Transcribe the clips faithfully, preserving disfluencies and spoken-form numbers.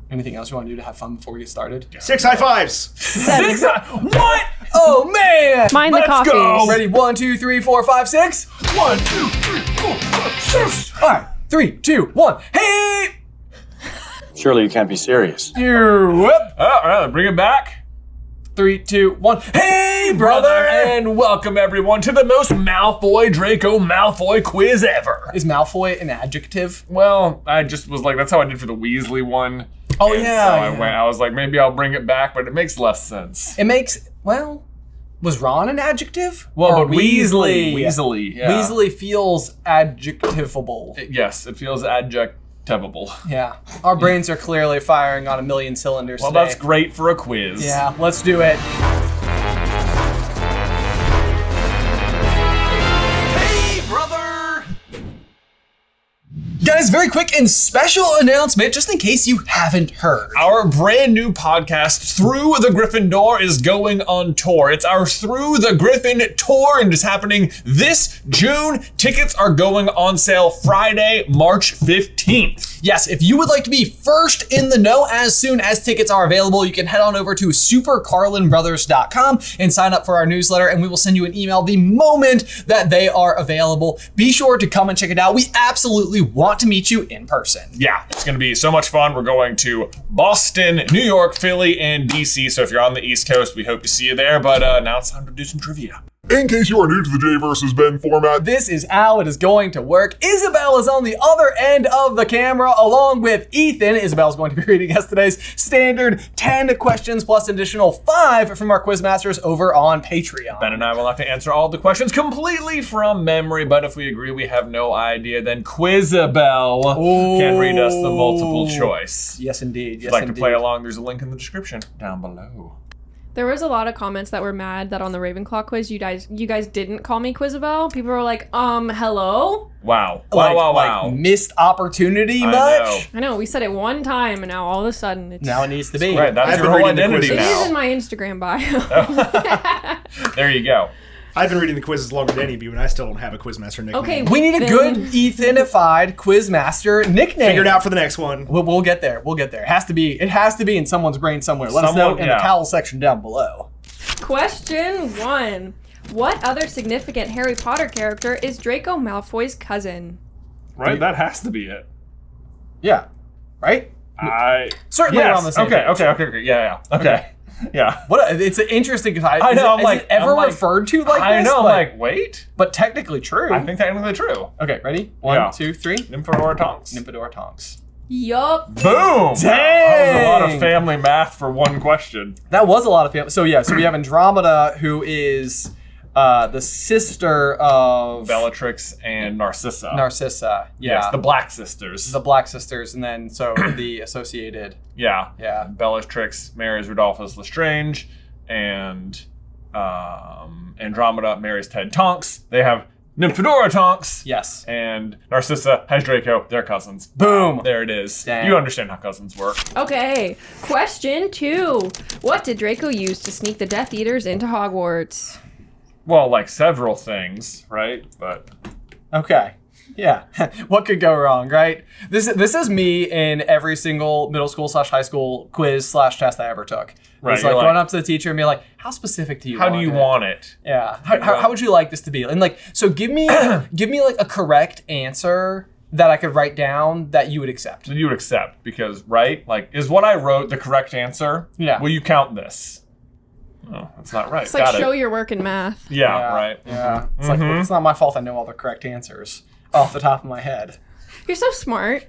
Anything else you want to do to have fun before we get started? Six high fives. Six. What? Oh, man. Mind the Let's coffees. go. Ready? One, two, three, four, five, six. One, two, three, four, five, six. All right. Three, two, one. Hey. Surely you can't be serious. Here, whoop. Oh, all right, bring it back. Three, two, one. Hey, brother. And welcome everyone to the most Malfoy Draco Malfoy quiz ever. Is Malfoy an adjective? Well, I just was like, that's how I did for the Weasley one. Oh, And yeah, So I yeah. went. I was like, maybe I'll bring it back, but it makes less sense. It makes, well, was Ron an adjective? Well, Or but Weasley, Weasley, yeah. Weasley feels adjectivable. It- yes, it feels adjectivable. Yeah. Our brains are clearly firing on a million cylinders Well, today. that's great for a quiz. Yeah, let's do it. Hey, brother! Guys, very quick and special announcement, just in case you haven't heard. Our brand new podcast, Through the Gryffindor, is going on tour. It's our Through the Griffin tour, and it's happening this June. Tickets are going on sale Friday, March fifteenth. Yes, if you would like to be first in the know as soon as tickets are available, you can head on over to super carlin brothers dot com and sign up for our newsletter, and we will send you an email the moment that they are available. Be sure to come and check it out. We absolutely want to meet you in person. Yeah, it's going to be so much fun. We're going to Boston, New York, Philly, and D C. So if you're on the East Coast, we hope to see you there. But uh, now it's time to do some trivia. In case you are new to the Jay versus Ben format, This is how it is going to work. Isabel is on the other end of the camera along with Ethan. Isabel is going to be reading us today's standard ten questions plus additional five from our Quizmasters over on Patreon. Ben and I will have to answer all the questions completely from memory, but if we agree we have no idea, then Quizabel can read us the multiple choice. Yes, indeed. If Yes, you'd like indeed. to play along, there's a link in the description down below. There was a lot of comments that were mad that on the Ravenclaw quiz, you guys you guys didn't call me Quizabel. People were like, um, hello? Wow. Wow, Like, wow, like wow. missed opportunity I much? know. I know, we said it one time, and now all of a sudden it's... Now it needs to be. Right, that's I've your been whole reading the identity quizzes. It is in now. my Instagram bio. There you go. I've been reading the quizzes longer than any of you, and I still don't have a Quizmaster nickname. Okay, We need a then- good Ethanified Quizmaster nickname. Figure it out for the next one. We'll, we'll get there. We'll get there. It has to be. It has to be in someone's brain somewhere. Let us know Someone- in yeah. the towel section down below. Question one. What other significant Harry Potter character is Draco Malfoy's cousin? Right? That has to be it. Yeah. Right? I... Certainly we're Yes. on the same Okay, page. okay, okay, okay. Yeah, yeah. Okay. Yeah. What? A, it's an interesting because I, I is know, it- I'm is like- it ever I'm like- referred to like I this? know, I'm but, like, wait? but technically true. I think technically true. Okay, ready? One, Yeah. two, three. Nymphadora Tonks. Nymphadora Tonks. Yup. Boom! That was a lot Dang! of family math for one question. That was a lot of family. So yeah, so we have Andromeda, who is uh, the sister of Bellatrix and Narcissa. Narcissa. Yeah, Yes, the Black Sisters. the Black Sisters, and then so the associated. yeah. Yeah. Bellatrix marries Rudolphus Lestrange, and um, Andromeda marries Ted Tonks. They have Nymphadora Tonks. Yes. And Narcissa has Draco. They're cousins. Boom. There it is. Dang. You understand how cousins work. Okay. Question two. What did Draco use to sneak the Death Eaters into Hogwarts? Well, like several things, right? But Okay. Yeah. What could go wrong, right? This this is me in every single middle school slash high school quiz slash test I ever took. Right, It's like you're going like- up to the teacher and be like, "How specific do you? how want do you it? want it? Yeah. How, how, how would you like this to be? And like, so give me give me like a correct answer that I could write down that you would accept. You would accept because, right? Like, is what I wrote the correct answer? Yeah. Will you count this? Oh, that's not right. It's like Got show it. your work in math. Yeah, right. Yeah. It's like well, it's not my fault I know all the correct answers off the top of my head. You're so smart.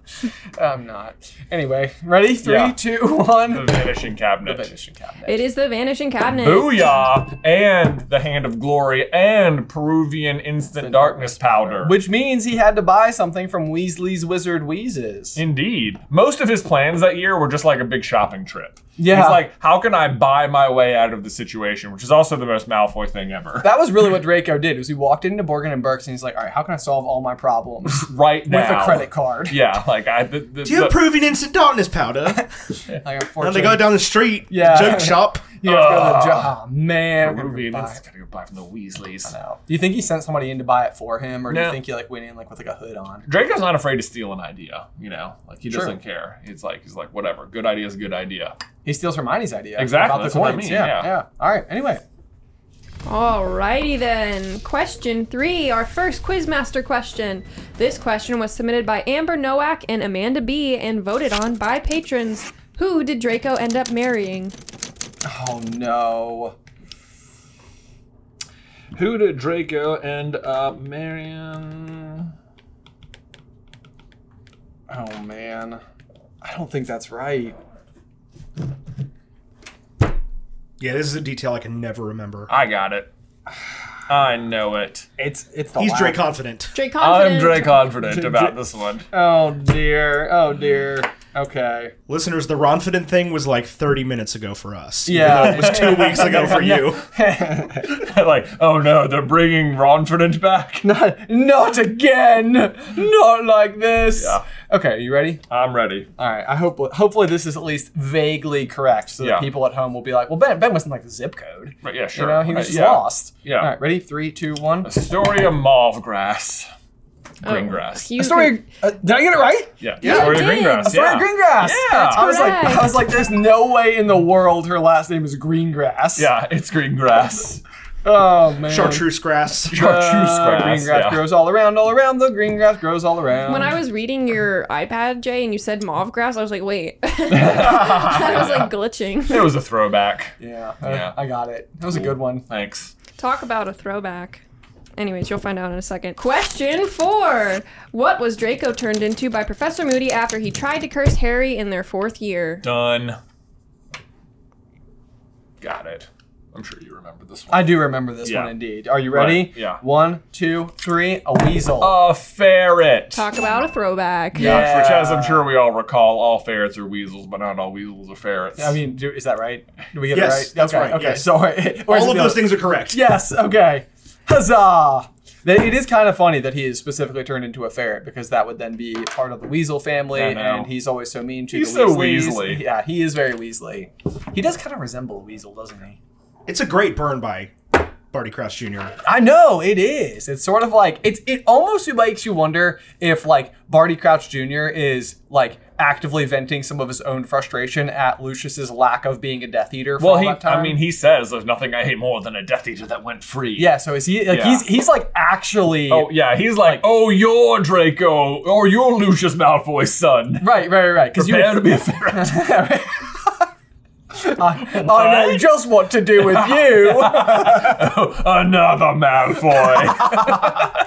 I'm not. Anyway, ready? Three, Yeah. two, one. The vanishing cabinet. The vanishing cabinet. It is the Vanishing Cabinet. Booyah! And the Hand of Glory and Peruvian Instant Darkness Powder. Which means he had to buy something from Weasley's Wizard Wheezes. Indeed. Most of his plans that year were just like a big shopping trip. Yeah. He's like, how can I buy my way out of the situation? Which is also the most Malfoy thing ever. That was really what Draco did. Was he walked into Borgin and Burke's and he's like, "All right, how can I solve all my problems Right now. with a credit card?" Yeah, like I. The, the, Do you have the- Peruvian instant darkness powder? Like, And they unfortunately, go down the street, Yeah. joke shop. You have to go to the Ugh. job. Oh, man. we're gonna Peruvian. buy It's it. gotta go buy from the Weasleys. No. Do you think he sent somebody in to buy it for him, or do No. you think he like went in like with like a hood on? Draco's not afraid to steal an idea, you know? Like, he Sure. doesn't care. He's like, he's like, whatever. Good idea is a good idea. He steals Hermione's idea. Exactly, About that's the what I coins. mean, Yeah, yeah. yeah. All right. Anyway. Alrighty then. Question three, our first Quizmaster question. This question was submitted by Amber Nowak and Amanda B. and voted on by patrons. Who did Draco end up marrying? Oh no. Who did Draco end up marrying? Oh man. I don't think that's right. Yeah, this is a detail I can never remember. I got it. I know it. It's it's the He's last- Dre confident. Drake confident. I'm Dre confident about this one. Oh dear. Oh dear. Okay. Listeners, the Ronfident thing was like thirty minutes ago for us. Yeah. Even though it was two weeks ago for you. Like, oh no, they're bringing Ronfident back? Not, not again. Not like this. Yeah. Okay, you ready? I'm ready. All right. I hope hopefully this is at least vaguely correct, so Yeah. that people at home will be like, "Well, Ben Ben wasn't like the zip code. But yeah, sure. You know, he was Right, just yeah. lost." Yeah. All right. Ready? Three, two, one. A story of mauve grass. Oh, Green grass. you A story. Uh, did I get it right? Yeah. Yeah, Story you of green did. grass. A story yeah. of Greengrass. Yeah. I was like, I correct. was like, there's no way in the world her last name is Greengrass. Yeah, it's green grass. Oh man. Chartreuse grass. Chartreuse Uh, grass. green grass yeah. grows all around, all around. The green grass grows all around. When I was reading your iPad, Jay, and you said mauve grass, I was like, wait. I was like glitching. It was a throwback. yeah, Yeah. I, I got it. That was a good one. Thanks. Talk about a throwback. Anyways, you'll find out in a second. Question four. What was Draco turned into by Professor Moody after he tried to curse Harry in their fourth year? Done. Got it. I'm sure you remember this one. I do remember this Yeah. one indeed. Are you ready? Right, yeah. One, two, three. A weasel. A ferret. Talk about a throwback. Yeah. Which, as I'm sure we all recall, all ferrets are weasels, but not all weasels are ferrets. I mean, do, is that right? Do we get Yes, it right? that's okay, right, Okay, yes. sorry. Where's All it of those go? things are correct. Yes. Okay. Huzzah! That- It is kind of funny that he is specifically turned into a ferret because that would then be part of the Weasel family, I know. and he's always so mean to He's the so Weasleys. Weasley. Yeah, he is very Weasley. He does kind of resemble a weasel, doesn't he? It's a great burn by Barty Crouch Junior I know it is. It's sort of like it's. It almost makes you wonder if like Barty Crouch Junior is like actively venting some of his own frustration at Lucius's lack of being a Death Eater. For well, all he, that time. I mean, he says there's nothing I hate more than a Death Eater that went free. Yeah. So is he like Yeah. he's he's like actually. Oh, yeah, he's like, oh, you're Draco, or you're Lucius Malfoy's son. Right, right, right. Because you Prepare to be a ferret. I, I know just what to do with you. Another Malfoy.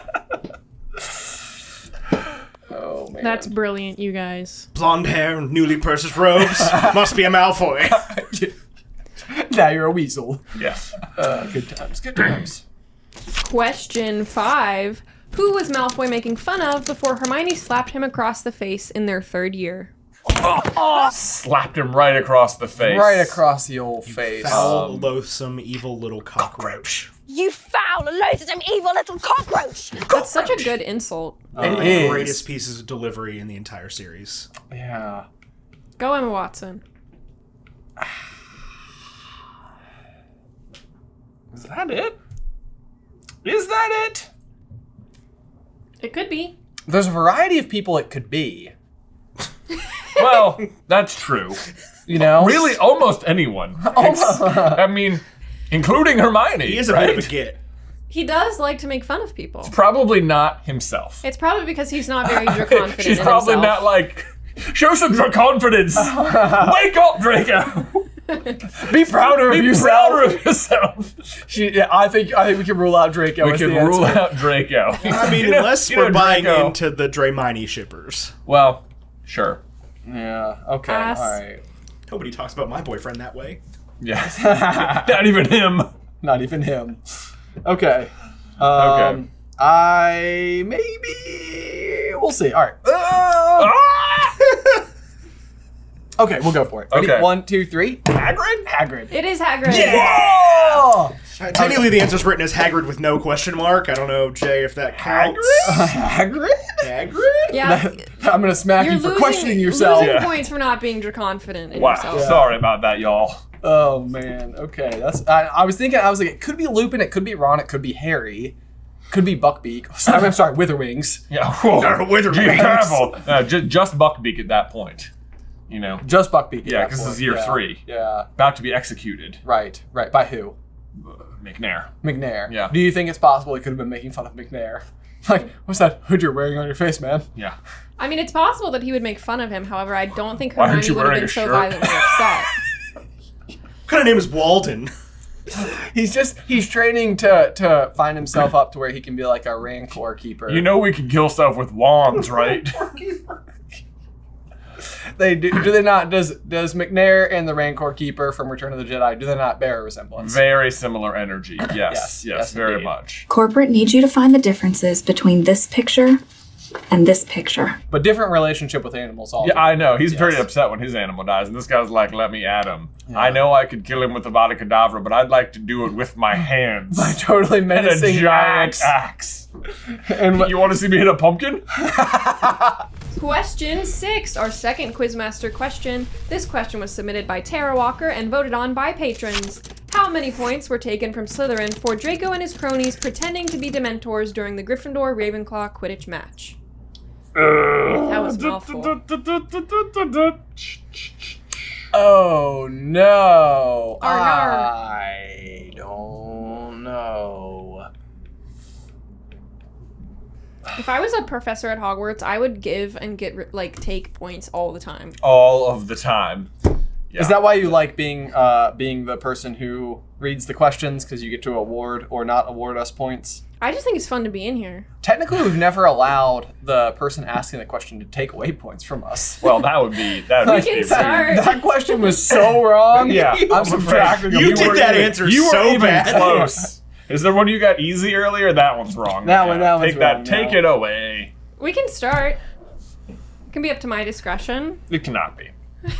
Oh man. That's brilliant, you guys. Blonde hair and newly purchased robes. Must be a Malfoy. Now you're a weasel. yeah. Uh, good times. Good times. Question five. Who was Malfoy making fun of before Hermione slapped him across the face in their third year? Slapped him right across the face. Right across the old face. Foul, loathsome, evil little cockroach. You foul, loathsome, evil little cockroach! That's such a good insult. One of It the is. greatest pieces of delivery in the entire series. Yeah. Go, Emma Watson. Is that it? Is that it? It could be. There's a variety of people it could be. Well, that's true. You know? Really, almost anyone. It's- I mean, including Hermione. He is a right? bit of a git. He does like to make fun of people. Probably not himself. It's probably because he's not very confident She's in probably himself. not like, show some confidence. Wake up, Draco. Be prouder of Be yourself. prouder of yourself. She, yeah, I think I think we can rule out Draco. We as can the rule answer. out Draco. I mean, You know- unless you we're know buying Draco. into the Draymini shippers. Well, sure. Yeah. Okay. Pass. All right. Nobody talks about my boyfriend that way. Yeah. Not even him. Not even him. Okay. Um, Okay. I maybe we'll see. All right. Uh, Ah! okay, we'll go for it. Ready? Okay. One, two, three. Hagrid? Hagrid. It is Hagrid. Oh! Uh, technically, the answer's written as Hagrid with no question mark. I don't know, Jay, if that counts. Hagrid? Hagrid? Yeah, I'm gonna smack You're you for losing, questioning yourself. losing Yeah. points for not being confident in Wow. yourself. Sorry about that, y'all. Oh man. Okay. That's. I, I was thinking. I was like, it could be Lupin. It could be Ron. It could be Harry. Could be Buckbeak. I'm, I'm sorry, Witherwings. Yeah. Whoa. Or Wither Be Wings. careful. Uh, just, just Buckbeak at that point. You know, Just Buckbeak. at Yeah, that 'cause this point. is year Yeah. three. Yeah. about to be executed. Right. Right. By who? McNair. McNair. Yeah. Do you think it's possible he could have been making fun of McNair? Like, what's that hood you're wearing on your face, man? Yeah. I mean, it's possible that he would make fun of him. However, I don't think Why aren't Hermione you would have wearing been a so shirt? violently upset. What kind of name is Walden? He's just he's training to to find himself up to where he can be like a Rancor keeper. You know we can kill stuff with wands, right? they do, do they not? Does does McNair and the Rancor keeper from Return of the Jedi do they not bear a resemblance? Very similar energy. Yes, yes, Yes, yes, very indeed. much. Corporate needs you to find the differences between this picture and this picture. But different relationship with animals. All Yeah, I know. He's Yes. very upset when his animal dies, and this guy's like, let me at him. I know I could kill him with a Vada Kedavra, but I'd like to do it with my hands. By totally and a menacing giant axe. axe. And You want to see me hit a pumpkin? Question six, our second Quizmaster question. This question was submitted by Tara Walker and voted on by patrons. How many points were taken from Slytherin for Draco and his cronies pretending to be Dementors during the Gryffindor Ravenclaw Quidditch match? That was a mouthful. oh no, Arr, arr. I don't know. If I was a professor at Hogwarts, I would give and get like take points all the time. All of the time. Yeah. Is that why you like being uh, being the person who reads the questions because you get to award or not award us points? I just think it's fun to be in here. Technically, we've never allowed the person asking the question to take away points from us. Well, that would be that would Like, be can rude. start. that question was so wrong. Yeah, I'm subtracting. You them. did were that even- answer You were so even bad. close. Is there one you got easy earlier? That one's wrong. That one- that one's Take that. wrong Take now. it away. We can start. It can be up to my discretion. It cannot be.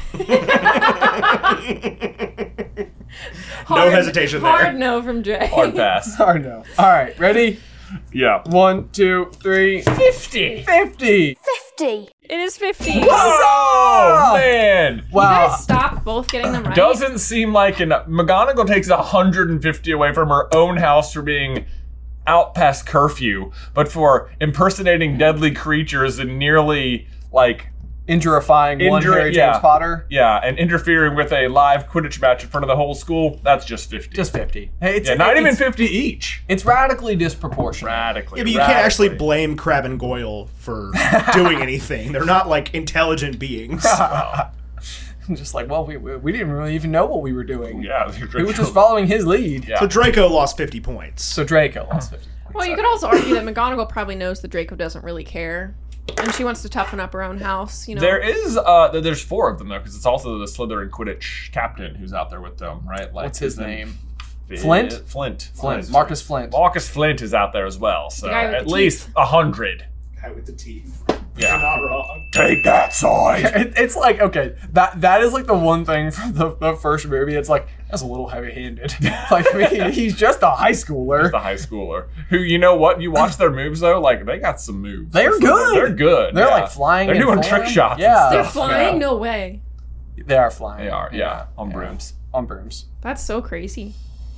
Hard, hesitation there. Hard no from Jay. Hard pass. Oh no. All right, ready? Yeah. One, two, three. Fifty. Fifty. fifty. It is fifty. Oh man. You Wow. guys stopped both getting them right. Doesn't seem like enough. McGonagall takes one hundred fifty away from her own house for being out past curfew, but for impersonating deadly creatures and nearly like Injurifying one Injure- Harry James yeah. Potter. yeah, and interfering with a live Quidditch match in front of the whole school. That's just fifty. Just fifty. Hey, it's yeah, not even it's, fifty each. It's radically disproportionate. Radically. Yeah, but you can't actually radically. blame Crab and Goyle for doing anything. They're not like intelligent beings. I'm just like, well, we, we we didn't really even know what we were doing. Yeah, We were just following his lead. Yeah. So Draco lost fifty points. So Draco lost fifty points. Well, you could also argue that McGonagall probably knows that Draco doesn't really care, and she wants to toughen up her own house. You know. There is, uh, th- there's four of them though, because it's also the Slytherin Quidditch captain who's out there with them, right? Like, What's his name? F- Flint? Flint. Flint. Marcus Flint. Marcus Flint is out there as well, so guy with at the least a hundred. Guy with the teeth. Yeah. Not wrong. Take that side. It, it's like, okay, that that is like the one thing from the, the first movie. It's like, that's a little heavy-handed. Like, I mean, he's just a high schooler. The high schooler. Who, you know what? You watch their moves though, like they got some moves. They're good. They're good. They're yeah. like flying. They're and doing flying. trick shots. Yeah, and They're stuff. flying? Yeah. No way. They are flying. They are. Yeah, on brooms. On brooms. That's so crazy.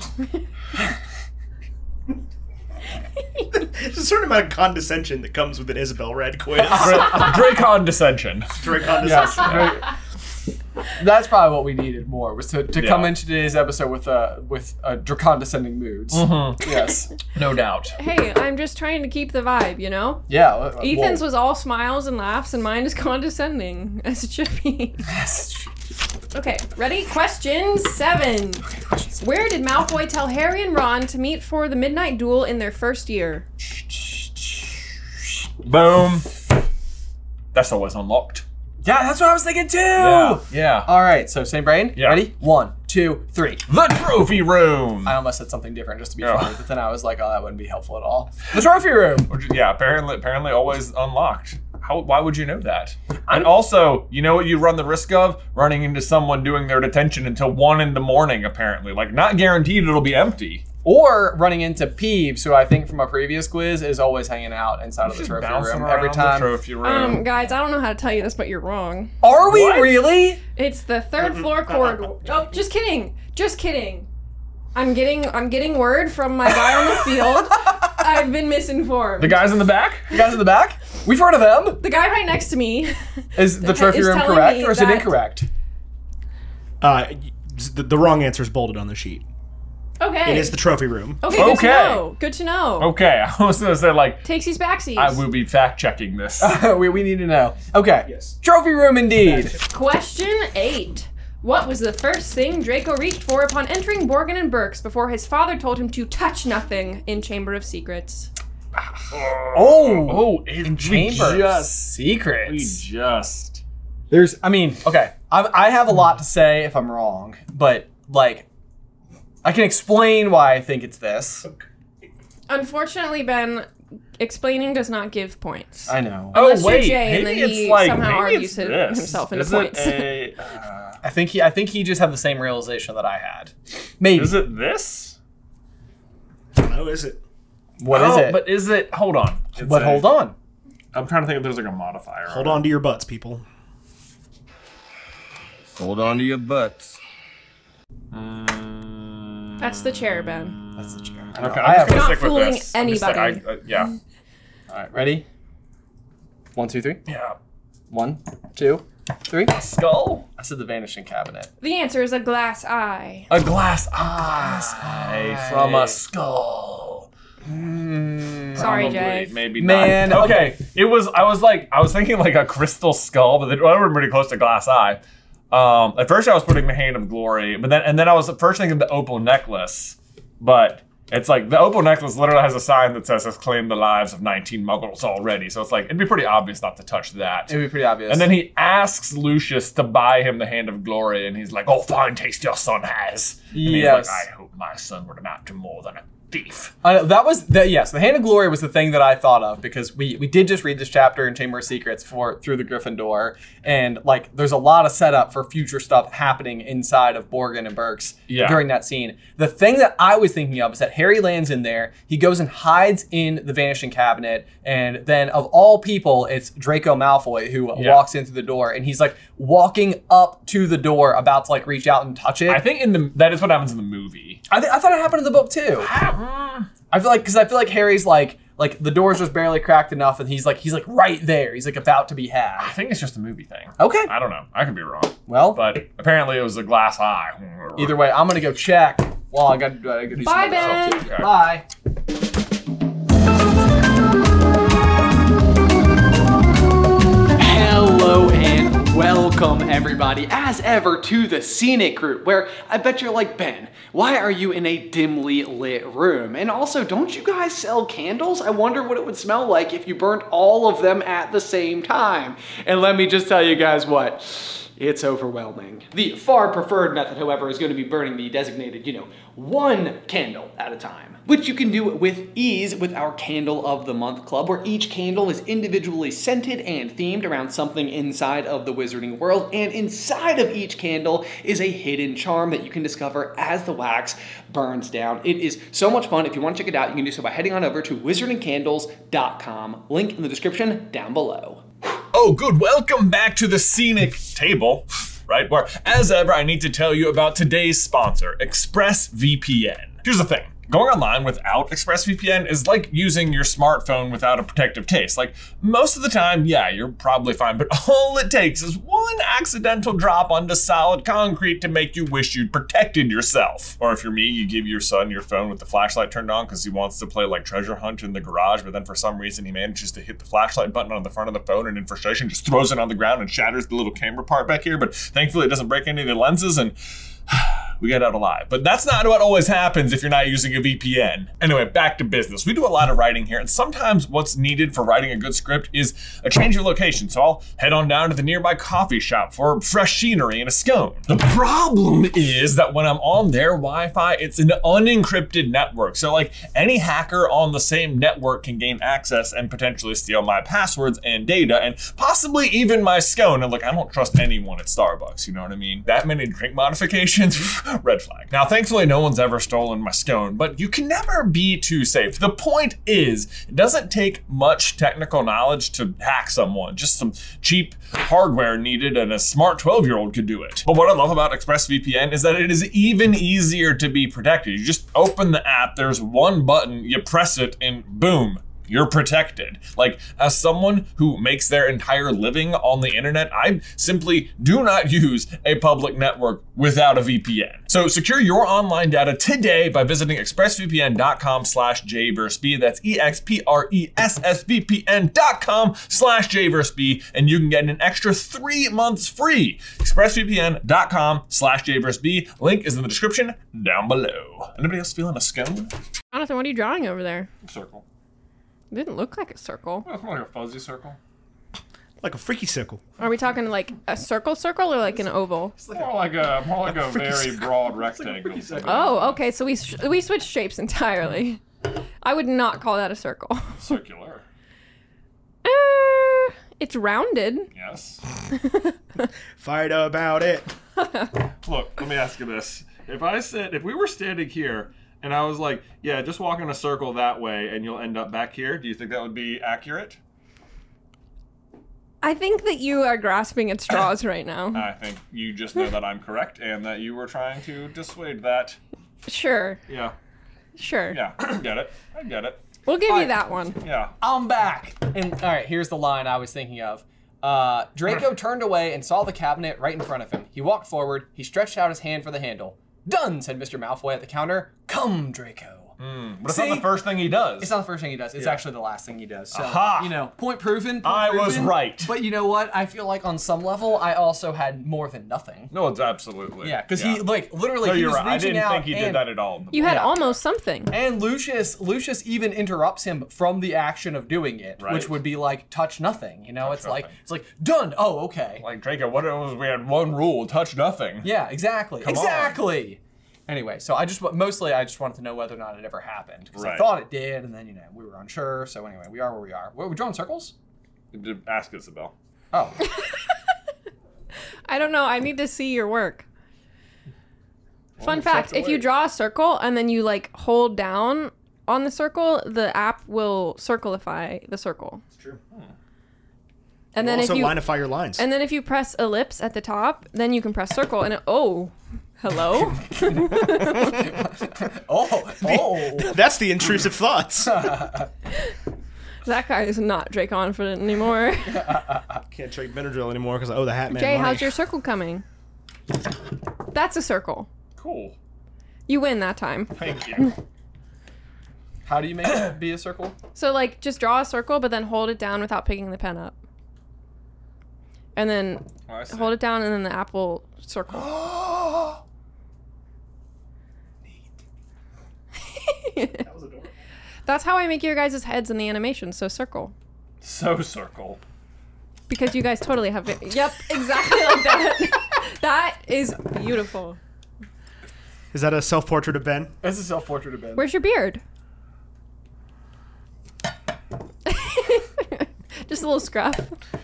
There's a certain amount of condescension that comes with an Isabel Red quiz. Dra- Dracon dissension. Direct condescension. Yes. right. That's probably what we needed more, was to, to Yeah. come into today's episode with uh with uh, condescending moods. Mm-hmm. Yes. No doubt. Hey, I'm just trying to keep the vibe, you know? Yeah. uh, Ethan's well, was all smiles and laughs, and mine is condescending, as it should be. Okay, ready? Question seven. Where did Malfoy tell Harry and Ron to meet for the midnight duel in their first year? Boom. That's always unlocked. Yeah, that's what I was thinking too. Yeah. Yeah. All right, so same brain. Yeah. Ready? One, two, three. The trophy room. I almost said something different just to be Yeah. funny, but then I was like, oh, that wouldn't be helpful at all. The trophy room. Which is- yeah, apparently, apparently always unlocked. How? Why would you know that? And also, you know what you run the risk of? Running into someone doing their detention until one in the morning. Apparently, like not guaranteed it'll be empty. Or running into Peeves, who I think from a previous quiz is always hanging out inside of the Just trophy bouncing room every around time. The trophy room. Um, guys, I don't know how to tell you this, but you're wrong. Are we What? really? It's the third floor corridor. Oh, just kidding. Just kidding. I'm getting I'm getting word from my guy on the field. I've been misinformed. the guys in the back? You guys in the back? We've heard of them. The guy right next to me. Is the Is trophy room telling correct me or is it that- incorrect? Uh, the, the wrong answer is bolded on the sheet. Okay. It is the trophy room. Okay, good Okay. to know. Good to know. Okay, I was gonna say like Takesies backsies. I will be fact checking this. we, we need to know. Okay. Yes. Trophy room indeed. Question eight. What was the first thing Draco reached for upon entering Borgin and Burke's before his father told him to touch nothing in Chamber of Secrets? Oh. Oh, it, In we Chamber just, Secrets. we just. There's, I mean, okay. I, I have a lot to say if I'm wrong, but like, I can explain why I think it's this. Unfortunately, Ben, explaining does not give points. I know. Unless oh you're wait, Jay, and maybe then it's he like somehow maybe argues it's it this. himself into is points. It a, uh, I think he, I think he just had the same realization that I had. Maybe. is it this? No, is it? What is oh, it? But is it? Hold on. It's but a- hold on. I'm trying to think if there's like a modifier. Hold on to your butts, people. Hold on to your butts. Mm, That's the chair, Ben. That's the chair. Okay, I I'm have just gonna Not stick with fooling this. I'm just like- anybody. I- uh, yeah. All right, ready? One, two, three. Yeah. One, two, three. Skull. I said the vanishing cabinet. The answer is a glass eye. A glass eye from a skull. Sorry, Probably, Jay. Maybe Man, not. Okay. It was. I was like. I was thinking like a crystal skull, but it would have been pretty close to glass eye. Um, at first, I was putting the Hand of Glory, but then and then I was at first thinking the opal necklace, but it's like the opal necklace literally has a sign that says "has claimed the lives of nineteen Muggles already." So it's like it'd be pretty obvious not to touch that. It'd be pretty obvious. And then he asks Lucius to buy him the Hand of Glory, and he's like, "Oh, fine taste your son has." And Yes. he's like, "I hope my son would amount to more than a thief." I know, that was the, yes, the Hand of Glory was the thing that I thought of because we we did just read this chapter in Chamber of Secrets for through the Griffin Door, and like there's a lot of setup for future stuff happening inside of Borgin and Burke's Yeah. during that scene. The thing that I was thinking of is that Harry lands in there, he goes and hides in the Vanishing Cabinet, and then of all people, it's Draco Malfoy who Yeah. walks in through the door, and he's like walking up to the door, about to like reach out and touch it. I think in the that is what happens in the movie. I, th- I thought it happened in the book too. I feel like because I feel like Harry's like like the door's just barely cracked enough, and he's like he's like right there. He's like about to be I had. think it's just a movie thing. Okay. I don't know. I could be wrong. Well, But apparently it was a glass eye. either way, I'm gonna go check. Well, I got to do, I gotta do Bye, some other stuff, Ben. too. Okay. Bye. Hello and welcome everybody, as ever, to the Scenic Group, where I bet you're like, Ben, why are you in a dimly lit room? And also, don't you guys sell candles? I wonder what it would smell like if you burnt all of them at the same time. And let me just tell you guys what, it's overwhelming. The far preferred method, however, is going to be burning the designated, you know, one candle at a time, which you can do with ease with our Candle of the Month Club, where each candle is individually scented and themed around something inside of the wizarding world, and inside of each candle is a hidden charm that you can discover as the wax burns down. It is so much fun. If you want to check it out, you can do so by heading on over to wizarding candles dot com. Link in the description down below. Oh, good. Welcome back to the Scenic Table, right? Where, as ever, I need to tell you about today's sponsor, ExpressVPN. Here's the thing. Going online without ExpressVPN is like using your smartphone without a protective case. Like, most of the time, yeah, you're probably fine, but all it takes is one accidental drop onto solid concrete to make you wish you'd protected yourself. Or if you're me, you give your son your phone with the flashlight turned on because he wants to play like treasure hunt in the garage, but then for some reason he manages to hit the flashlight button on the front of the phone and in frustration just throws it on the ground and shatters the little camera part back here, but thankfully it doesn't break any of the lenses, and we get out alive. But that's not what always happens if you're not using a V P N. Anyway, back to business. We do a lot of writing here, and sometimes what's needed for writing a good script is a change of location. So I'll head on down to the nearby coffee shop for fresh scenery and a scone. The problem is that when I'm on their Wi-Fi, it's an unencrypted network. So like any hacker on the same network can gain access and potentially steal my passwords and data, and possibly even my scone. And look, I don't trust anyone at Starbucks, you know what I mean? That many drink modifications? Red flag. Now, thankfully, no one's ever stolen my scone, but you can never be too safe. The point is, it doesn't take much technical knowledge to hack someone. Just some cheap hardware needed, and a smart twelve-year-old could do it. But what I love about ExpressVPN is that it is even easier to be protected. You just open the app, there's one button, you press it, and boom, you're protected. Like, as someone who makes their entire living on the internet, I simply do not use a public network without a V P N. So secure your online data today by visiting expressvpn.com slash jverseb. That's E-X-P-R-E-S-S-V-P-N dot com slash jverseb, and you can get an extra three months free. expressvpn.com slash jverseb. Link is in the description down below. Anybody else feeling a scone? Jonathan, what are you drawing over there? Circle. It didn't look like a circle. It's more like a fuzzy circle. Like a freaky circle. Are we talking like a circle circle or like an oval? It's more like a more like a very broad rectangle. Oh, okay. So we sh- we switched shapes entirely. I would not call that a circle. Circular. Uh, it's rounded. Yes. Fight about it. Look, let me ask you this. If I said, if we were standing here and I was like, yeah, just walk in a circle that way and you'll end up back here, do you think that would be accurate? I think that you are grasping at straws right now. I think you just know that I'm correct and that you were trying to dissuade that. Sure. Yeah. Sure. Yeah, I get it. I get it. We'll give All you right. that one. Yeah. I'm back. And all right, here's the line I was thinking of. Uh, Draco turned away and saw the cabinet right in front of him. He walked forward. He stretched out his hand for the handle. Done, said Mister Malfoy at the counter. Come, Draco. Mm, but it's See? not the first thing he does. It's not the first thing he does. It's Yeah. actually the last thing he does. So, Aha! you know, point proven. Point I was proven. right. But you know what? I feel like on some level, I also had more than nothing. No, it's absolutely. Yeah, because he, like, literally, No, he you're was right. I reaching didn't out think he did and- that at all. You had Yeah. almost something. And Lucius, Lucius even interrupts him from the action of doing it, Right. which would be like touch nothing. You know, Touch it's like nothing. it's like done. Oh, okay. Like, Draco, what it was, we had one rule, touch nothing. Yeah, exactly. Come on. exactly. Anyway, so I just mostly I just wanted to know whether or not it ever happened because I Right. thought it did, and then you know we were unsure. So anyway, we are where we are. What, we drawing circles? Ask Isabel. Oh, I don't know. I need to see your work. Fun you fact, checked if you away. draw a circle and then you like hold down on the circle, the app will circleify the circle. It's true. And then also if you lineify your lines. and then if you press ellipse at the top, then you can press circle and it, oh, hello. oh, oh. That's the intrusive thoughts. That guy is not Drake confident anymore. Can't trade Benadryl anymore because I owe the Hat Man Jay, money. how's your circle coming? That's a circle. Cool. You win that time. Thank you. How do you make it be a circle? So like just draw a circle but then hold it down without picking the pen up. And then Oh, I see. hold it down and then the app will circle. That was adorable. That's how I make your guys' heads in the animation, so circle. So circle. Because you guys totally have it. Yep, exactly like that. That is beautiful. Is that a self-portrait of Ben? That's a self-portrait of Ben. Where's your beard? Just a little scruff.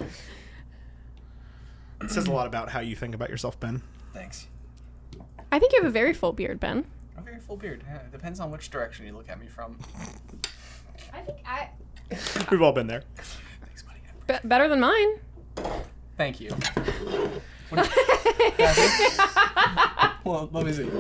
It says a lot about how you think about yourself, Ben. Thanks. I think you have a very full beard, Ben. A very full beard. Yeah, it depends on which direction you look at me from. I think I... We've all been there. Thanks, buddy. Be- better than mine. Thank you. What do you- Can I see? Well, let me see.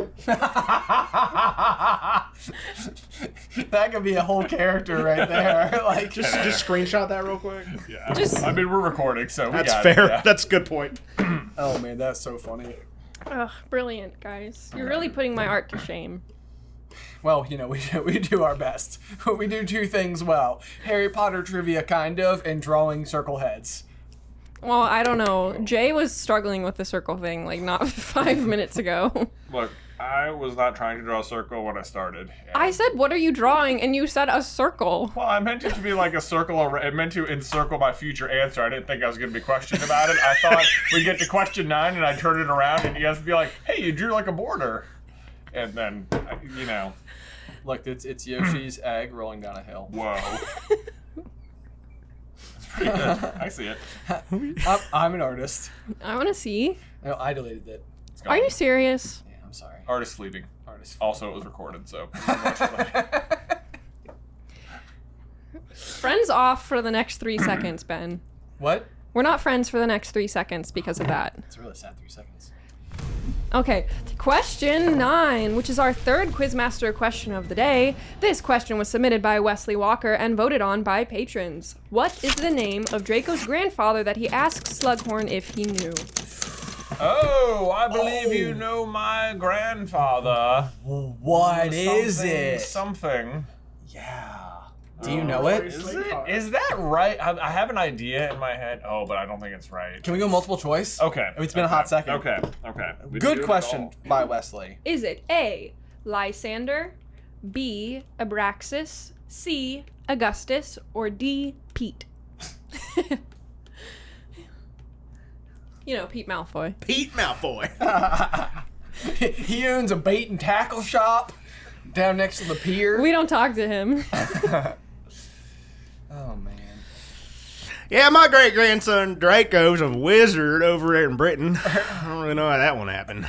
That could be a whole character right there. Like, Just, just screenshot that real quick. Yeah. Just- I mean, we're recording, so we That's got fair. It, yeah. That's a good point. oh man, that's so funny. Ugh, brilliant, guys. You're really putting my art to shame. Well, you know, we we do our best. We do two things well: Harry Potter trivia, kind of, and drawing circle heads. Well, I don't know. Jay was struggling with the circle thing, like, not five minutes ago. Look, I was not trying to draw a circle when I started. I said, what are you drawing? And you said a circle. Well, I meant it to be like a circle. ar- I meant to encircle my future answer. I didn't think I was going to be questioned about it. I thought we'd get to question nine and I'd turn it around and you guys would be like, hey, you drew like a border. And then, uh, you know, Look, it's it's Yoshi's egg rolling down a hill. whoa. It's pretty good. I see it. I'm, I'm an artist. I want to see. No, I deleted it. It's Are gone. you serious? Yeah, I'm I'm sorry. Artist sleeping. Artist. Also, it was recorded, so. Friends off for the next three seconds, Ben. What? We're not friends for the next three seconds because of that. It's a really sad three seconds. Okay, question nine, which is our third Quizmaster question of the day. This question was submitted by Wesley Walker and voted on by patrons. What is the name of Draco's grandfather that he asked Slughorn if he knew? Oh, I believe oh. you know my grandfather. What is something, it? Something. Yeah. Do you know it? Is, it? is that right? I, I have an idea in my head. Oh, but I don't think it's right. Can we go multiple choice? Okay. I mean, it's been okay. a hot second. Okay. Okay. We Good question by Wesley. Is it A, Lysander, B, Abraxas, C, Augustus, or D, Pete? You know, Pete Malfoy. Pete Malfoy. He owns a bait and tackle shop down next to the pier. We don't talk to him. Oh, man. Yeah, my great-grandson Draco's a wizard over there in Britain. I don't really know how that one happened.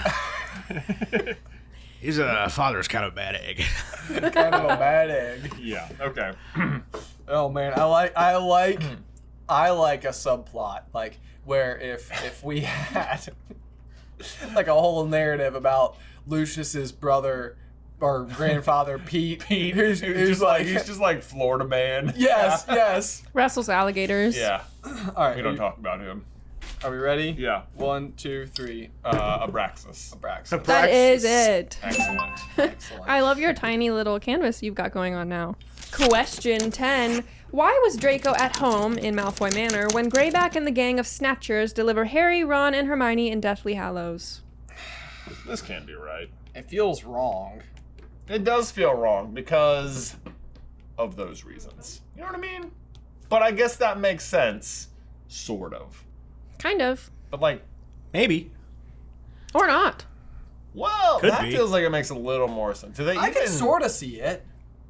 His uh, father's kind of a bad egg. Kind of a bad egg. Yeah, okay. Oh, man. I like, I like, I like a subplot. Like, where if, if we had, like, a whole narrative about Lucius's brother or grandfather Pete, Pete, who's, who's, who's just like he's just like Florida man. Yes, yes. Wrestles alligators. Yeah. All right. We don't you, talk about him. Are we ready? Yeah. One, two, three. Uh, Abraxas. Abraxas. That is it. Excellent. Excellent. I love your tiny little canvas you've got going on now. Question ten. Why was Draco at home in Malfoy Manor when Greyback and the gang of Snatchers deliver Harry, Ron, and Hermione in Deathly Hallows? This can't be right. It feels wrong. It does feel wrong because of those reasons. You know what I mean? But I guess that makes sense. Sort of. Kind of. But like... Maybe. Or not. Well, Could that be. feels like it makes a little more sense. Do they I even... can sort of see it.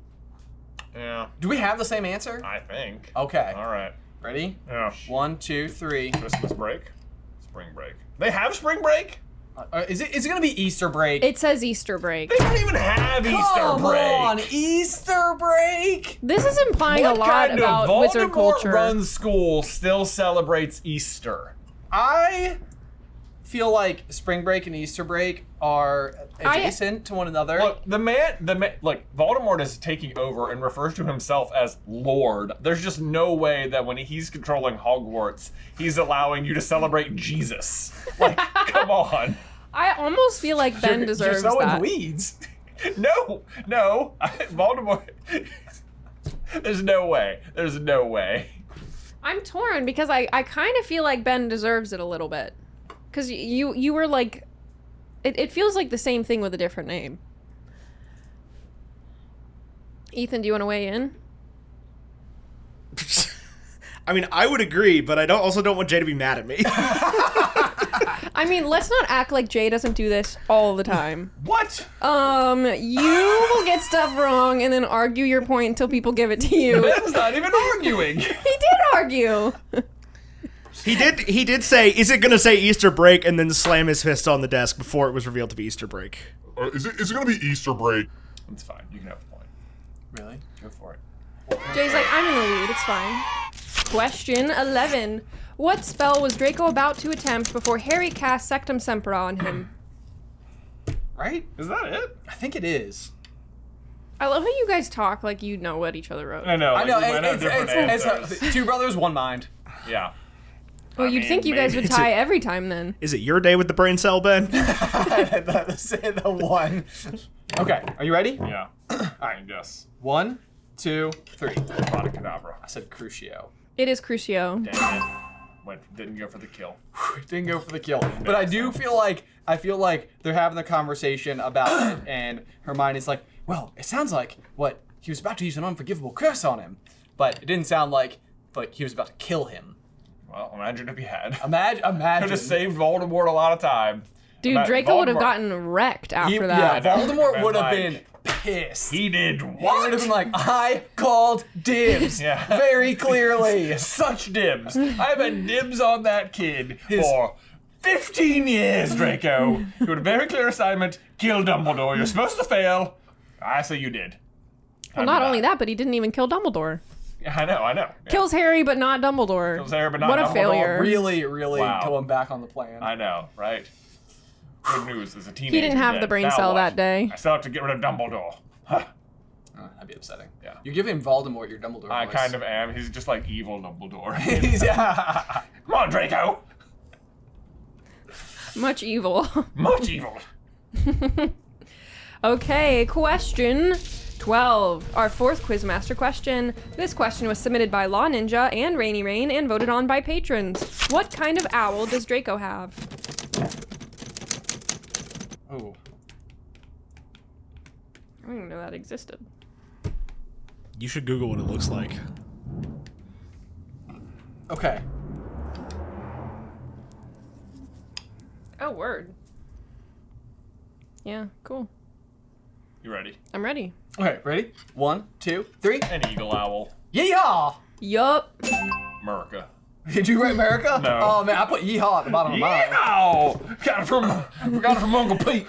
Yeah. Do we have the same answer? I think. Okay. All right. Ready? Yeah. One, two, three. Christmas break? Spring break. They have spring break? Uh, is it? Is it gonna be Easter break? It says Easter break. They don't even have Easter Come break. on, Easter break. This is implying What a lot kind about of wizard Voldemort culture. run school still celebrates Easter? I feel like spring break and Easter break are adjacent I, to one another. Look, the man, the man, like Voldemort is taking over and refers to himself as Lord. There's just no way that when he's controlling Hogwarts, he's allowing you to celebrate Jesus. Like, come on. I almost feel like Ben you're, deserves you're so that. in weeds. No, no, I, Voldemort. There's no way. There's no way. I'm torn because I, I kind of feel like Ben deserves it a little bit. Because you you were like, it, it feels like the same thing with a different name. Ethan, do you want to weigh in? I mean, I would agree, but I don't also don't want Jay to be mad at me. I mean, let's not act like Jay doesn't do this all the time. What? Um, you will get stuff wrong and then argue your point until people give it to you. Ben's not even arguing. He did argue. He did He did say, is it going to say Easter break, and then slam his fist on the desk before it was revealed to be Easter break. Uh, is it? Is it going to be Easter break? It's fine. You can have the point. Really? Go for it. Jay's like, I'm in the lead, it's fine. Question eleven. What spell was Draco about to attempt before Harry cast Sectum Sempra on him? Right? Is that it? I think it is. I love how you guys talk like you know what each other wrote. I know. I know. Like, we might have It's, different it's, answers. it's, two brothers, one mind. Yeah. Well, I you'd mean, think you guys maybe. would tie every time then. Is it your day with the brain cell, Ben? the, the one. Okay, are you ready? Yeah. I guess. One, two, three. Avada Kedavra. I said Crucio. It is Crucio. Dang it. Went, didn't go for the kill. Didn't go for the kill. But I do feel like I feel like they're having the conversation about it, and Hermione's like, well, it sounds like what he was about to use an unforgivable curse on him. But it didn't sound like like he was about to kill him. Well, imagine if he had. Imagine imagine Could have saved Voldemort a lot of time. Dude, Ima- Draco would have Voldemort- gotten wrecked after He- that. Yeah, Voldemort Been would have like, been pissed. He did He what? would have been like, I called dibs Yeah. very clearly. Such dibs. I've had dibs on that kid His- for Fifteen years, Draco. You had a very clear assignment. Kill Dumbledore. You're supposed to fail. I say you did. Well, not only that, but he didn't even kill Dumbledore. Yeah, I know, I know. Yeah. Kills Harry, but not Dumbledore. Kills Harry, but not what Dumbledore. a failure. Really, really Wow. going back on the plan. I know, right? Good news. There's a teenager. He didn't have dead. the brain Now cell what? that day. I still have to get rid of Dumbledore. Huh. Oh, that'd be upsetting. Yeah. You're giving Voldemort your Dumbledore I voice. kind of am. He's just like evil Dumbledore. yeah. Come on, Draco. Much evil. Much evil. Okay, question twelve. Our fourth Quizmaster question. This question was submitted by Law Ninja and Rainy Rain and voted on by patrons. What kind of owl does Draco have? Oh. I didn't even know that existed. You should Google what it looks like. Okay. Oh, word. Yeah, cool. You ready? I'm ready. Okay, ready? One, two, three. An eagle owl. Yeehaw! Yup. America. Did you write America? No. Oh man, I put yeehaw at the bottom of mine. Yeehaw! Got it from got it from Uncle Pete.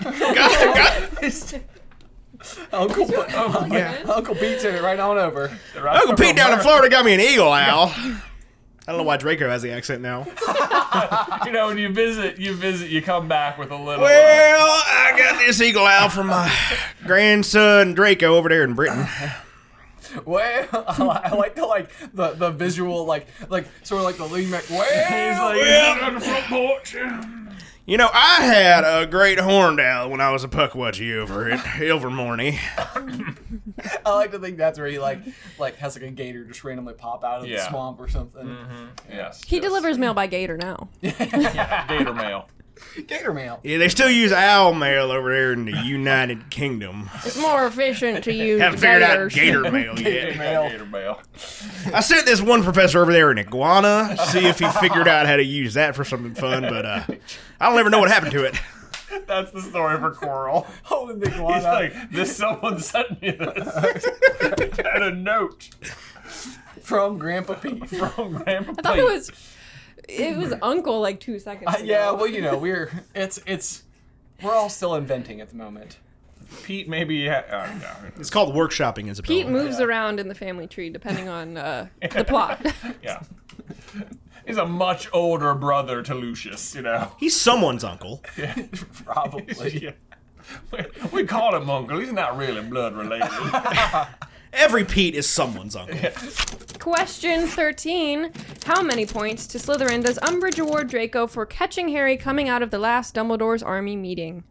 Uncle, Oh, yeah. Uncle Pete's in it right on over. Uncle Pete down in Florida got me an eagle owl. I don't know why Draco has the accent now. You know, when you visit, you visit, you come back with a little. Well, I got this eagle owl from my grandson Draco over there in Britain. Well, I li- I like the like the, the visual like like sort of like the lean back. Well, He's like, well. on the front porch. You know, I had a great horned owl when I was a puckwudgie over at Ilvermorny. I like to think that's where he like like has like a gator just randomly pop out of Yeah. the swamp or something. Mm-hmm. Yes. He yes. delivers mail by gator now. Gator mail. Gator mail. Yeah, they still use owl mail over there in the United Kingdom. It's more efficient to use Haven't figured out gators. gator mail Gator yet. mail. Gator mail. I sent this one professor over there an iguana, see if he figured out how to use that for something fun, but uh, I don't ever know what happened to it. That's the story for Coral. Holding the He's iguana. like, this someone sent me this. And a note From Grandpa Pete. from Grandpa I thought Pete. it was it was Uncle like two seconds Uh, ago. yeah, well, you know, we're it's it's we're all still inventing at the moment. Pete maybe. Ha- oh, no. It's called workshopping, Isabella. Pete moves Yeah. around in the family tree depending on uh, the plot. Yeah. He's a much older brother to Lucius, you know. He's someone's uncle. Probably. Yeah. We, we call him Uncle. He's not really blood related. Every Pete is someone's uncle. Question thirteen. How many points to Slytherin does Umbridge award Draco for catching Harry coming out of the last Dumbledore's army meeting?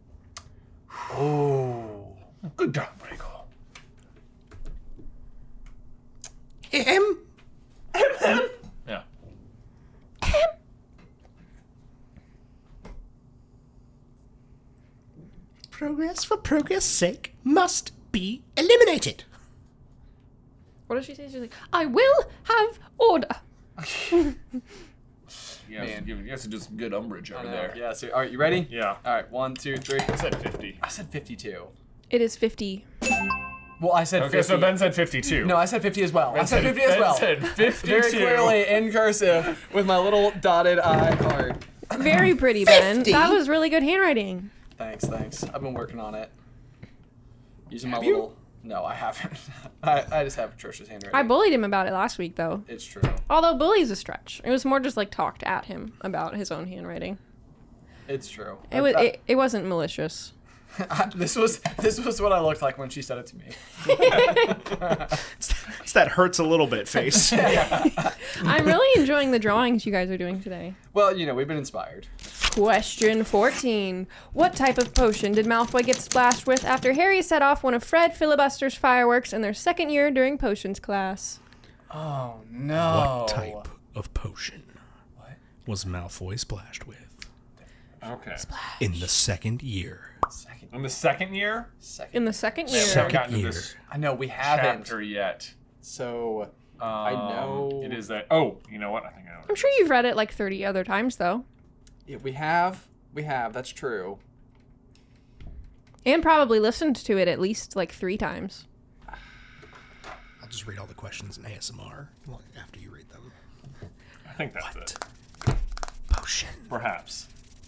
Oh. Good job, Draco. Him? Yeah. Progress for progress' sake must be eliminated. What does she say? She's like, I will have order. Yeah, Man. you have to do some good umbrage I over know. there. Yeah, so all right, you ready? Yeah. All right, one, two, three. I said fifty. I said fifty-two. It is fifty. Well, I said Okay, fifty. so Ben said fifty-two. No, I said fifty as well. I Ben said fifty as Ben well. said fifty-two. Very clearly in cursive with my little dotted I card. Very pretty, Ben. fifty? That was really good handwriting. Thanks, thanks. I've been working on it. Using my Have you? little. No, I haven't. I, I just have Patricia's handwriting. I bullied him about it last week, though. It's true. Although bully's a stretch. It was more just like talked at him about his own handwriting. It's true. It was. It, it wasn't malicious. this was this was what I looked like when she said it to me. It's that hurts a little bit face. I'm really enjoying the drawings you guys are doing today. Well, you know, we've been inspired. Question fourteen. What type of potion did Malfoy get splashed with after Harry set off one of Fred Filibuster's fireworks in their second year during potions class? Oh no. What type of potion was Malfoy splashed with Okay. in the second year? Second. In the second year? Second. In the second year. We haven't Second gotten to year. this I know we haven't. chapter yet. So Um, I know It is a. Oh, you know what? I think I know. I'm sure you've read it like thirty other times, though. yeah, we have. We have. That's true. And probably listened to it at least like three times. I'll just read all the questions in A S M R after you read them. I think that's it. Potion. Perhaps.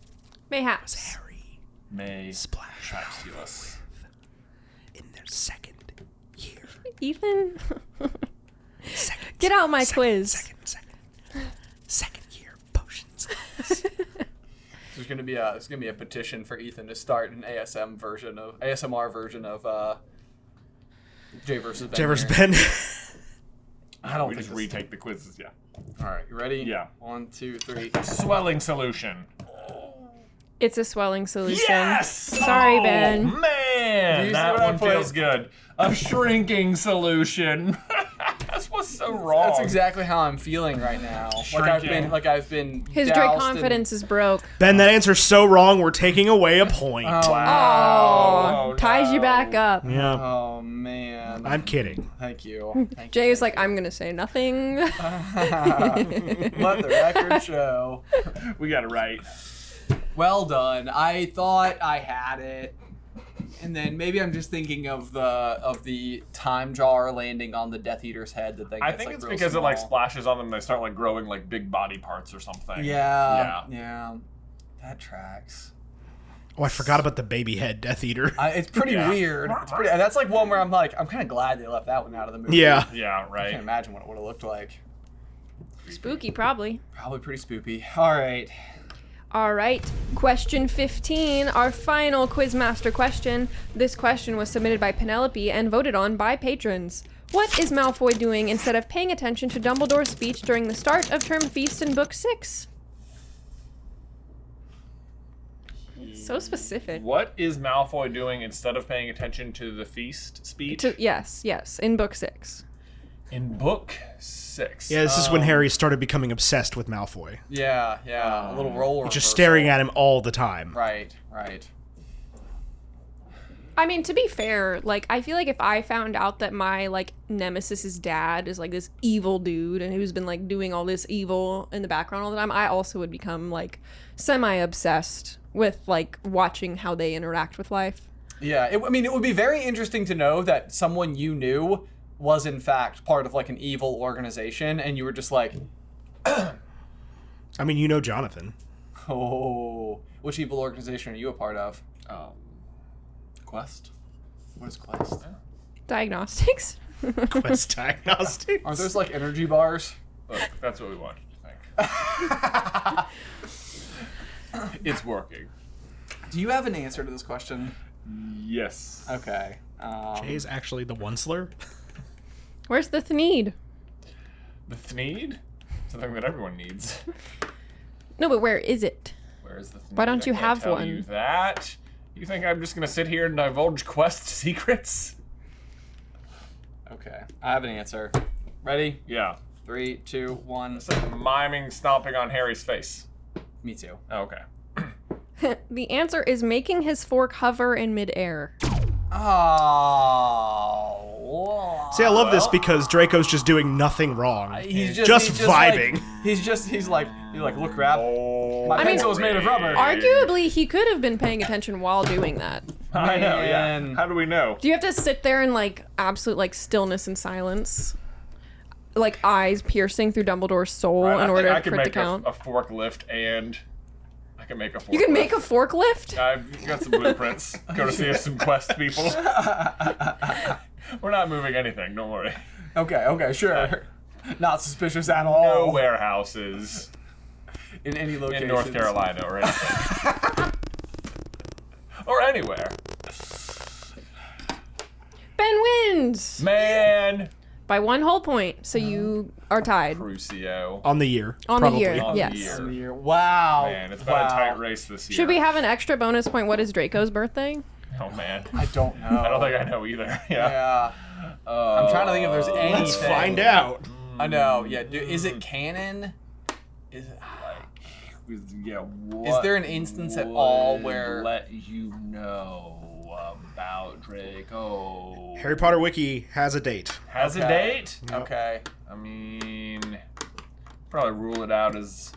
Mayhaps. Harry May splash us. in their second year. Ethan, Second, get out my second, quiz. Second, second, second year potions. There's gonna be a there's gonna be a petition for Ethan to start an A S M version of A S M R version of uh, Jay versus Ben. Jay versus here. Ben. I don't We think just this- retake the quizzes. Yeah. All right, you ready? Yeah. One, two, three. Swelling solution. It's a swelling solution. Yes! Sorry, Oh, Ben. Do Man, you that see what I one put? feels good. A shrinking solution. That's what's so wrong. That's exactly how I'm feeling right now. Like I've Shrinking. been, like I've been. His doused Drake in- confidence is broke. Ben, that answer's so wrong, we're taking away a point. Oh, Oh, Oh, ties you no. back up. Yeah, oh man. I'm kidding. Thank you. Thank Jay is like, I'm gonna say nothing. you. Let the record show. We got it right. Well done. I thought I had it. And then maybe I'm just thinking of the of the time jar landing on the Death Eater's head that they I gets, think like, it's real because it like small. splashes on them and they start like growing like big body parts or something. Yeah, Yeah. yeah. That tracks. Oh, I forgot about the baby head Death Eater. I, it's pretty Yeah. weird. It's pretty. That's like one where I'm like, I'm kind of glad they left that one out of the movie. Yeah. Yeah, I can't right. imagine what it would have looked like. Spooky, probably. Probably pretty spoopy. All right. All right, question fifteen, our final Quizmaster question. This question was submitted by Penelope and voted on by patrons. What is Malfoy doing instead of paying attention to Dumbledore's speech during the start of Term Feast in Book six? So specific. What is Malfoy doing instead of paying attention to the feast speech? To, yes, yes, in Book six. In book six. Yeah, this is when Harry started becoming obsessed with Malfoy. Yeah, yeah. a little roller. Just reversal. staring at him all the time. Right, right. I mean, to be fair, like, I feel like if I found out that my, like, nemesis's dad is, like, this evil dude and who's been, like, doing all this evil in the background all the time, I also would become, like, semi-obsessed with, like, watching how they interact with life. Yeah, it, I mean, it would be very interesting to know that someone you knew was, in fact, part of, like, an evil organization, and you were just like, I mean, you know Jonathan. oh, which evil organization are you a part of? Um, Quest? What is Quest? Diagnostics? Quest Diagnostics. Are those, like, energy bars? Look, that's what we want you to think. It's working. Do you have an answer to this question? Yes. Okay. Um, Jay's actually the Onceler. Where's the Thneed? The Thneed? Something that everyone needs. No, but where is it? Where is the Thneed? Why don't I you can't have tell one? You that? You think I'm just gonna sit here and divulge Quest secrets? okay. I have an answer. Ready? Yeah. Three, two, one. It's like miming stomping on Harry's face. Me too. Oh, okay. The answer is making his fork hover in midair. Oh. See, I love this because Draco's just doing nothing wrong. He's just, Just he's just like- vibing. he's just, he's like, he's like, look, crap. Oh, My mean- pencil is made of rubber. Arguably, he could have been paying attention while doing that. I know, yeah. Man. How do we know? Do you have to sit there in, like, absolute, like, stillness and silence? Like, eyes piercing through Dumbledore's soul Right, I in order think I for can it to make a, count? a forklift and I can make a forklift. You can make a forklift? I've got some blueprints. Go to see us some Quest people. We're not moving anything, don't worry. Okay, okay, sure. Not suspicious at No all. warehouses In any location. in North Carolina or anything. Or anywhere. Ben wins! Man! By one whole point, so you are tied. Crucio. On the year. On the probably. year. On Yes. the year. In the year. Wow. Man, it's been wow. a tight race this year. Should we have an extra bonus point? What is Draco's birthday? Oh, man. I don't know. I don't think I know either. Yeah. Yeah. Uh, I'm trying to think if there's anything. Let's find out. I know. Yeah. Do, is it canon? Is it? Yeah, what Is there an instance at all would where- let you know about Draco? Harry Potter Wiki has a date. Has Okay. a date? Okay. I mean, probably rule it out as.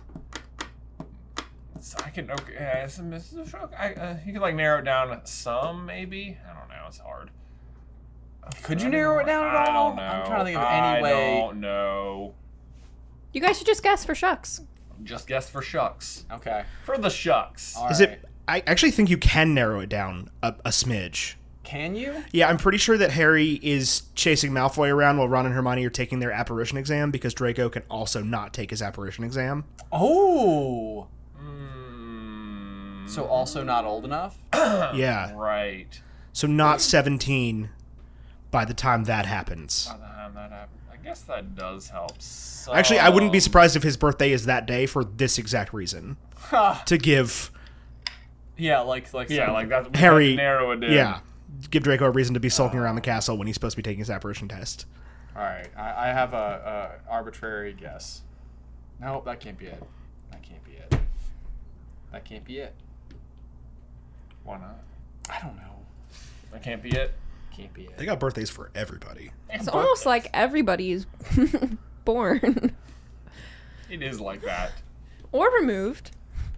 I can okay. Yeah, some, I, uh, you can like narrow it down some maybe. I don't know. It's hard. Could you narrow it down at I all? don't know. I'm trying to think of I any way. don't know. You guys should just guess for shucks. just guess for shucks. Okay. For the shucks. All Is right. it? I actually think you can narrow it down a, a smidge. Can you? Yeah, I'm pretty sure that Harry is chasing Malfoy around while Ron and Hermione are taking their apparition exam because Draco can also not take his apparition exam. Oh. Mm, So also not old enough? Yeah. right. So not seventeen by the time that happens. By the time that happened, I guess that does help. So, Actually, I wouldn't be surprised if his birthday is that day for this exact reason. to give Yeah, like like Yeah, some- like that's we Harry... can narrow it down. Yeah. Give Draco a reason to be sulking around the castle when he's supposed to be taking his apparition test. All right, I, I have a, a arbitrary guess. No, that can't be it. That can't be it. That can't be it. Why not? I don't know. That can't be it. Can't be it. They got birthdays for everybody. It's almost like everybody's born It is like that. or removed.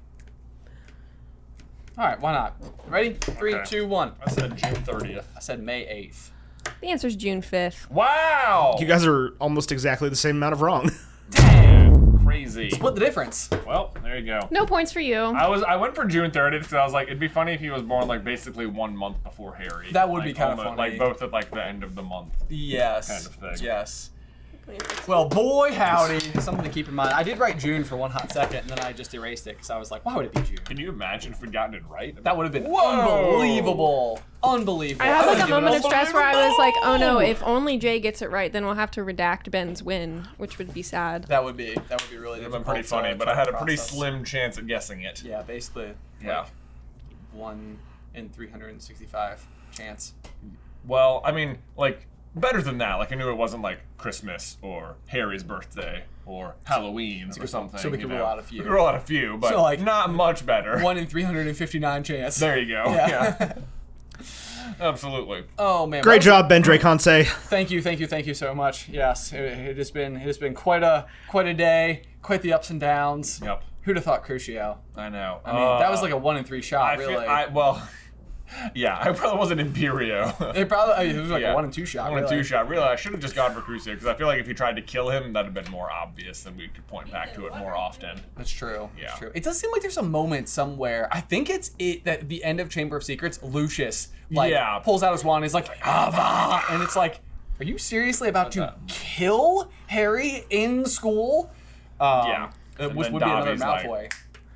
All right, why not? Ready? Three, Okay. two, one. I said June thirtieth. I said May eighth. The answer's June fifth. Wow! You guys are almost exactly the same amount of wrong. Crazy. Split the difference. Well, there you go. No points for you. I was I went for June thirtieth because I was like, it'd be funny if he was born like basically one month before Harry. That would Like, be kinda almost- funny. Like both at like the end of the month. Yes. Kind of thing. Yes. Well, boy, howdy. Something to keep in mind. I did write June for one hot second, and then I just erased it because I was like, why would it be June? Can you imagine if we'd gotten it right? That would have been Whoa. unbelievable. Unbelievable. I had like a would've given moment it of all- stress where I was like, oh no, if only Jay gets it right, then we'll have to redact Ben's win, which would be sad. That would be that would be really It'd have difficult. been pretty funny, to but try I had to a pretty process. slim chance at guessing it. Yeah, basically. Yeah. Like one in three hundred sixty-five chance. Well, I mean, like, better than that. Like, I knew it wasn't like Christmas or Harry's birthday or Halloween or something. so we you could know. rule out a few. We could rule out a few, but So, like, not much better. One in three hundred fifty-nine chance. There you go. Yeah. Yeah. Absolutely. Oh man. Great that job, Ben Draconce. was- Thank you, thank you, thank you so much. Yes, it, it has been it has been quite a quite a day, quite the ups and downs. Yep. Who'd have thought Crucio? I know. I mean, that was like a one in three shot, I really. feel, I, well, yeah, I probably wasn't Imperio. it probably I mean, it was like Yeah. a one in two shot. One and really. two shot. Really, I should have just gone for Crucio because I feel like if he tried to kill him, that'd have been more obvious, and we could point back to it more often. That's true. Yeah. That's true. It does seem like there's a moment somewhere. I think it's it that the end of Chamber of Secrets, Lucius like Yeah. pulls out his wand. And he's like, Ava, and it's like, are you seriously about to kill Harry in school? Um, Yeah. It And was, then would be another Dobby's like- Malfoy.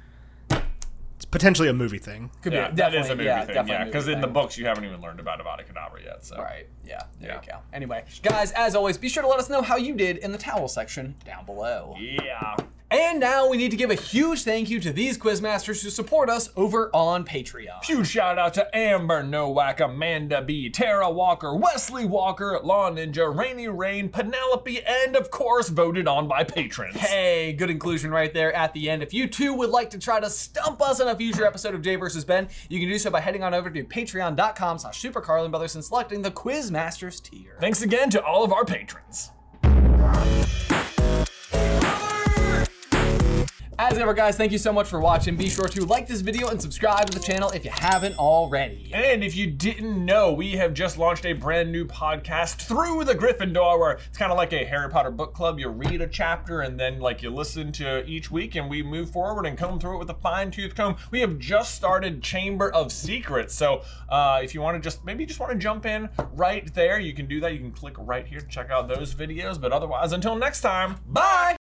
It's potentially a movie thing. Could Yeah, be, that is a definitely- movie yeah, thing. definitely Yeah, a movie because in the thing. books you haven't even learned about Avada Kedavra yet. So. Right. Yeah. There Yeah. you go. Anyway, guys, as always, be sure to let us know how you did in the towel section down below. Yeah. And now we need to give a huge thank you to these quizmasters who support us over on Patreon. Huge shout out to Amber Nowak, Amanda B, Tara Walker, Wesley Walker, Law Ninja, Rainy Rain, Penelope, and of course voted on by patrons. Hey, good inclusion right there at the end. If you too would like to try to stump us in a future episode of Jay versus Ben, you can do so by heading on over to patreon.com slash Super Carlin Brothers and selecting the Quizmasters tier. Thanks again to all of our patrons. As ever, guys, thank you so much for watching. Be sure to like this video and subscribe to the channel if you haven't already. And if you didn't know, we have just launched a brand new podcast, Through the Gryffindor, where it's kind of like a Harry Potter book club. You read a chapter and then like you listen to each week and we move forward and comb through it with a fine tooth comb. We have just started Chamber of Secrets. So uh, if you want to just, maybe you just want to jump in right there, you can do that. You can click right here to check out those videos. But otherwise, until next time, bye!